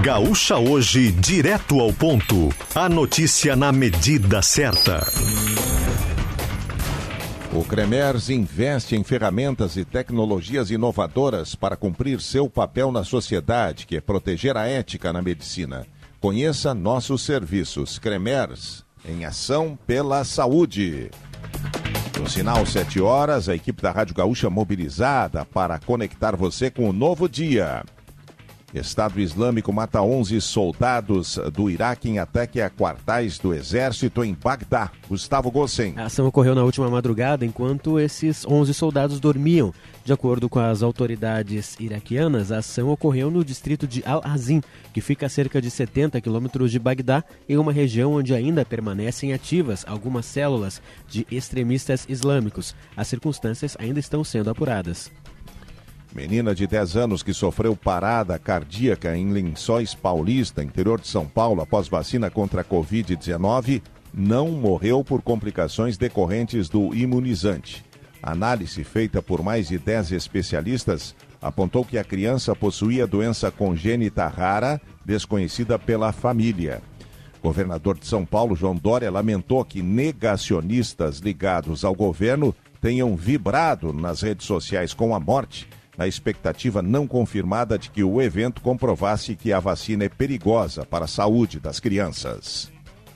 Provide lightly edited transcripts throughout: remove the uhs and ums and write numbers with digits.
Gaúcha Hoje, direto ao ponto. A notícia na medida certa. O Cremers investe em ferramentas e tecnologias inovadoras para cumprir seu papel na sociedade, que é proteger a ética na medicina. Conheça nossos serviços. Cremers, em ação pela saúde. No sinal 7 horas, a equipe da Rádio Gaúcha mobilizada para conectar você com o novo dia. Estado Islâmico mata 11 soldados do Iraque em ataque a quartéis do exército em Bagdá. Gustavo Gossen. A ação ocorreu na última madrugada enquanto esses 11 soldados dormiam. De acordo com as autoridades iraquianas, a ação ocorreu no distrito de Al-Azim, que fica a cerca de 70 quilômetros de Bagdá, em uma região onde ainda permanecem ativas algumas células de extremistas islâmicos. As circunstâncias ainda estão sendo apuradas. Menina de 10 anos que sofreu parada cardíaca em Lençóis Paulista, interior de São Paulo, após vacina contra a Covid-19, não morreu por complicações decorrentes do imunizante. A análise feita por mais de 10 especialistas apontou que a criança possuía doença congênita rara, desconhecida pela família. O governador de São Paulo, João Dória, lamentou que negacionistas ligados ao governo tenham vibrado nas redes sociais com a morte, na expectativa não confirmada de que o evento comprovasse que a vacina é perigosa para a saúde das crianças.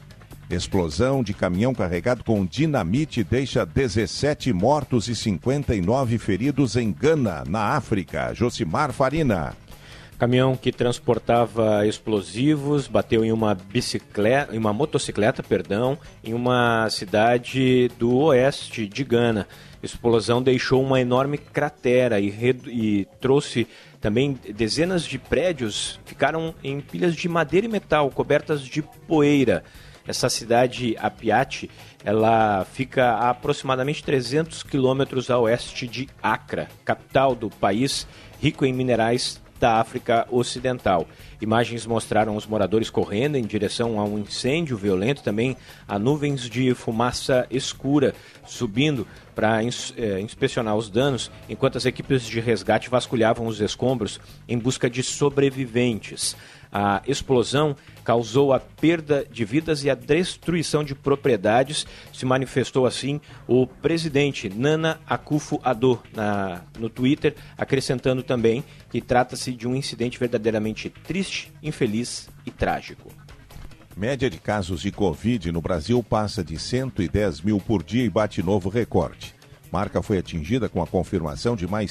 Explosão de caminhão carregado com dinamite deixa 17 mortos e 59 feridos em Gana, na África. Josimar Farina. Caminhão que transportava explosivos bateu em uma motocicleta, em uma cidade do oeste de Gana. A explosão deixou uma enorme cratera e trouxe também dezenas de prédios, ficaram em pilhas de madeira e metal cobertas de poeira. Essa cidade, Apiati, ela fica a aproximadamente 300 quilômetros a oeste de Accra, capital do país rico em minerais da África Ocidental. Imagens mostraram os moradores correndo em direção a um incêndio violento, também a nuvens de fumaça escura subindo para inspecionar os danos, enquanto as equipes de resgate vasculhavam os escombros em busca de sobreviventes. A explosão causou a perda de vidas e a destruição de propriedades. Se manifestou assim o presidente Nana Akufo-Addo no Twitter, acrescentando também que trata-se de um incidente verdadeiramente triste, infeliz e trágico. Média de casos de Covid no Brasil passa de 110 mil por dia e bate novo recorde. Marca foi atingida com a confirmação de mais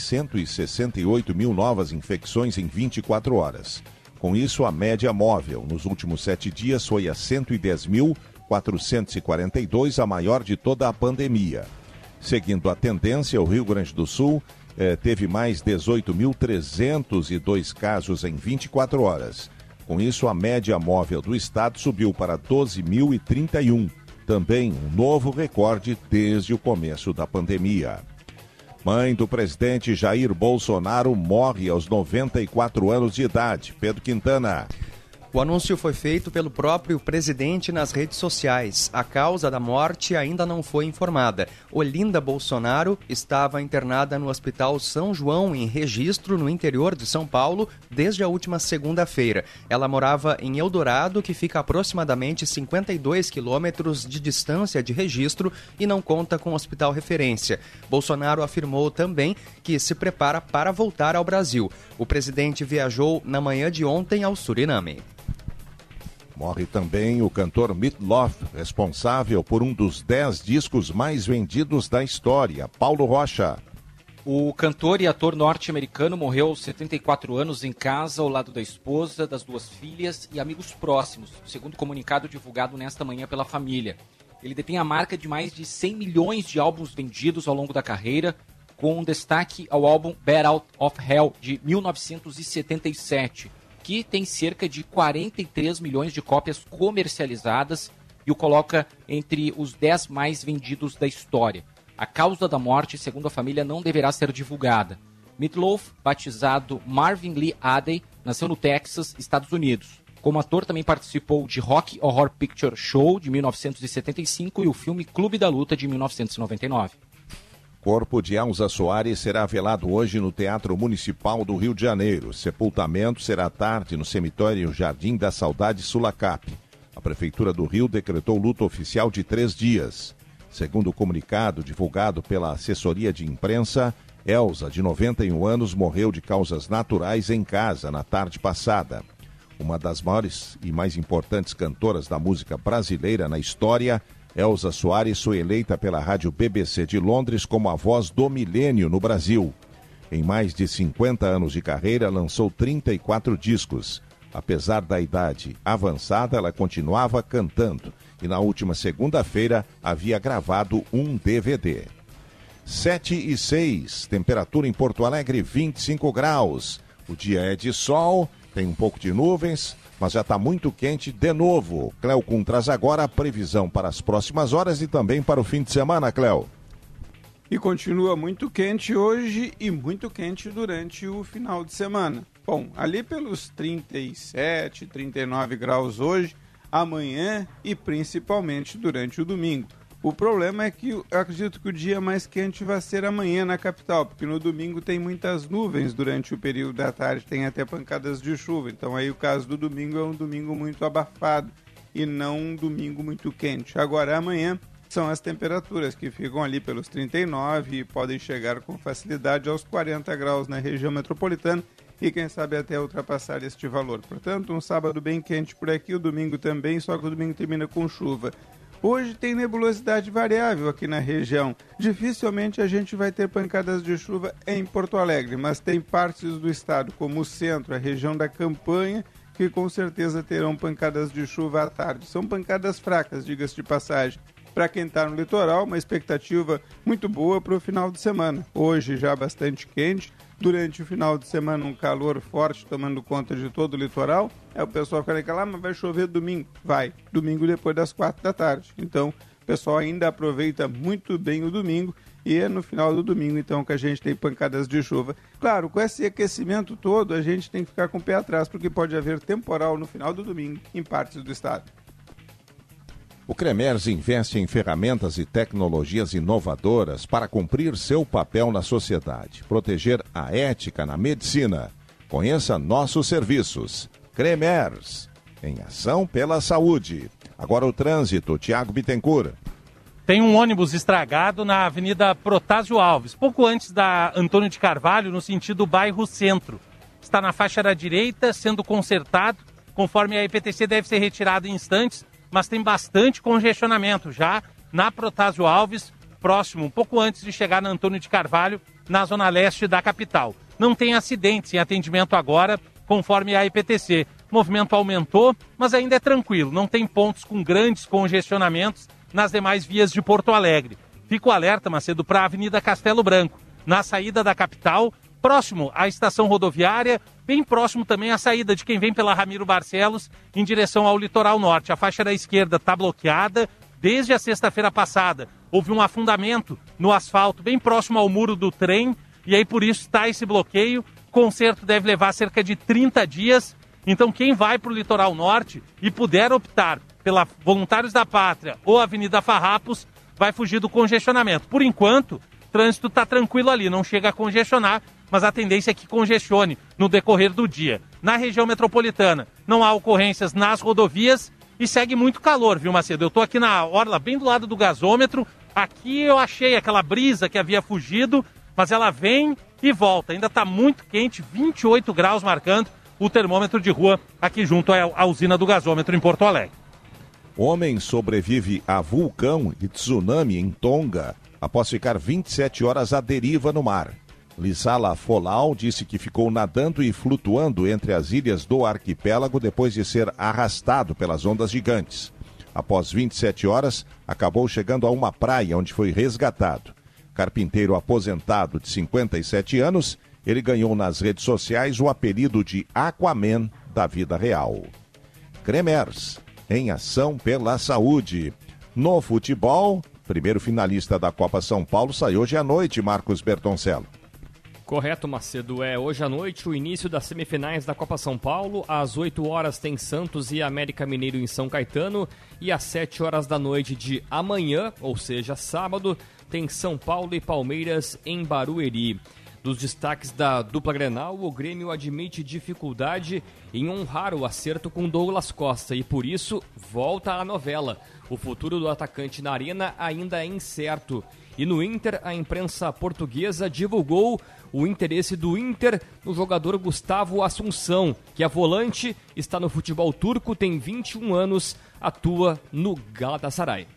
168 mil novas infecções em 24 horas. Com isso, a média móvel nos últimos 7 dias foi a 110.442, a maior de toda a pandemia. Seguindo a tendência, o Rio Grande do Sul teve mais 18.302 casos em 24 horas. Com isso, a média móvel do estado subiu para 12.031, também um novo recorde desde o começo da pandemia. Mãe do presidente Jair Bolsonaro morre aos 94 anos de idade. Pedro Quintana. O anúncio foi feito pelo próprio presidente nas redes sociais. A causa da morte ainda não foi informada. Olinda Bolsonaro estava internada no Hospital São João, em Registro, no interior de São Paulo, desde a última segunda-feira. Ela morava em Eldorado, que fica a aproximadamente 52 quilômetros de distância de Registro e não conta com hospital referência. Bolsonaro afirmou também que se prepara para voltar ao Brasil. O presidente viajou na manhã de ontem ao Suriname. Morre também o cantor Meat Loaf, responsável por um dos 10 discos mais vendidos da história, Paulo Rocha. O cantor e ator norte-americano morreu aos 74 anos em casa, ao lado da esposa, das 2 filhas e amigos próximos, segundo o comunicado divulgado nesta manhã pela família. Ele detém a marca de mais de 100 milhões de álbuns vendidos ao longo da carreira, com um destaque ao álbum Bat Out of Hell, de 1977, que tem cerca de 43 milhões de cópias comercializadas e o coloca entre os 10 mais vendidos da história. A causa da morte, segundo a família, não deverá ser divulgada. Meat Loaf, batizado Marvin Lee Adey, nasceu no Texas, Estados Unidos. Como ator, também participou de Rocky Horror Picture Show, de 1975, e o filme Clube da Luta, de 1999. corpo de Elza Soares será velado hoje no Teatro Municipal do Rio de Janeiro. Sepultamento será à tarde no cemitério Jardim da Saudade Sulacap. A Prefeitura do Rio decretou luto oficial de 3 dias. Segundo o comunicado divulgado pela assessoria de imprensa, Elza, de 91 anos, morreu de causas naturais em casa na tarde passada. Uma das maiores e mais importantes cantoras da música brasileira na história, Elza Soares foi eleita pela rádio BBC de Londres como a voz do milênio no Brasil. Em mais de 50 anos de carreira, lançou 34 discos. Apesar da idade avançada, ela continuava cantando e na última segunda-feira havia gravado um DVD. 7:06, temperatura em Porto Alegre 25 graus. O dia é de sol, tem um pouco de nuvens, mas já está muito quente de novo. Cléo Kuhn traz agora a previsão para as próximas horas e também para o fim de semana, Cléo. E continua muito quente hoje e muito quente durante o final de semana. Bom, ali pelos 37, 39 graus hoje, amanhã e principalmente durante o domingo. O problema é que eu acredito que o dia mais quente vai ser amanhã na capital, porque no domingo tem muitas nuvens durante o período da tarde, tem até pancadas de chuva. Então aí o caso do domingo é um domingo muito abafado e não um domingo muito quente. Agora amanhã são as temperaturas que ficam ali pelos 39 e podem chegar com facilidade aos 40 graus na região metropolitana e quem sabe até ultrapassar este valor. Portanto, um sábado bem quente por aqui, o domingo também, só que o domingo termina com chuva. Hoje tem nebulosidade variável aqui na região. Dificilmente a gente vai ter pancadas de chuva em Porto Alegre, mas tem partes do estado, como o centro, a região da Campanha, que com certeza terão pancadas de chuva à tarde. São pancadas fracas, diga-se de passagem. Para quem está no litoral, uma expectativa muito boa para o final de semana. Hoje já bastante quente. Durante o final de semana, um calor forte tomando conta de todo o litoral. Aí o pessoal fica naquela, mas vai chover domingo. Vai, domingo depois das 4 da tarde. Então, o pessoal ainda aproveita muito bem o domingo e é no final do domingo, então, que a gente tem pancadas de chuva. Claro, com esse aquecimento todo, a gente tem que ficar com o pé atrás, porque pode haver temporal no final do domingo em partes do estado. O Cremers investe em ferramentas e tecnologias inovadoras para cumprir seu papel na sociedade, proteger a ética na medicina. Conheça nossos serviços. Cremers, em ação pela saúde. Agora o trânsito, Tiago Bittencourt. Tem um ônibus estragado na Avenida Protásio Alves, pouco antes da Antônio de Carvalho, no sentido bairro Centro. Está na faixa da direita, sendo consertado, conforme a IPTC deve ser retirado em instantes, mas tem bastante congestionamento já na Protásio Alves, próximo, um pouco antes de chegar na Antônio de Carvalho, na zona leste da capital. Não tem acidentes em atendimento agora, conforme a IPTC. O movimento aumentou, mas ainda é tranquilo, não tem pontos com grandes congestionamentos nas demais vias de Porto Alegre. Fica o alerta, Macedo, para a Avenida Castelo Branco, na saída da capital, próximo à estação rodoviária, bem próximo também à saída de quem vem pela Ramiro Barcelos em direção ao litoral norte. A faixa da esquerda está bloqueada desde a sexta-feira passada. Houve um afundamento no asfalto bem próximo ao muro do trem e aí por isso está esse bloqueio. O conserto deve levar cerca de 30 dias. Então quem vai para o litoral norte e puder optar pela Voluntários da Pátria ou Avenida Farrapos vai fugir do congestionamento. Por enquanto, o trânsito está tranquilo ali, não chega a congestionar, mas a tendência é que congestione no decorrer do dia. Na região metropolitana, não há ocorrências nas rodovias e segue muito calor, viu, Macedo? Eu estou aqui na orla, bem do lado do gasômetro. Aqui eu achei aquela brisa que havia fugido, mas ela vem e volta. Ainda está muito quente, 28 graus marcando o termômetro de rua aqui junto à usina do gasômetro em Porto Alegre. Homem sobrevive a vulcão e tsunami em Tonga após ficar 27 horas à deriva no mar. Lisala Folau disse que ficou nadando e flutuando entre as ilhas do arquipélago depois de ser arrastado pelas ondas gigantes. Após 27 horas, acabou chegando a uma praia onde foi resgatado. Carpinteiro aposentado de 57 anos, ele ganhou nas redes sociais o apelido de Aquaman da vida real. Cremers, em ação pela saúde. No futebol, primeiro finalista da Copa São Paulo sai hoje à noite, Marcos Bertoncello. Correto, Macedo. É hoje à noite o início das semifinais da Copa São Paulo. Às 8 horas tem Santos e América Mineiro em São Caetano. E às 7 horas da noite de amanhã, ou seja, sábado, tem São Paulo e Palmeiras em Barueri. Dos destaques da dupla Grenal, o Grêmio admite dificuldade em honrar o acerto com Douglas Costa e, por isso, volta à novela. O futuro do atacante na Arena ainda é incerto. E no Inter, a imprensa portuguesa divulgou o interesse do Inter no jogador Gustavo Assunção, que é volante, está no futebol turco, tem 21 anos, atua no Galatasaray.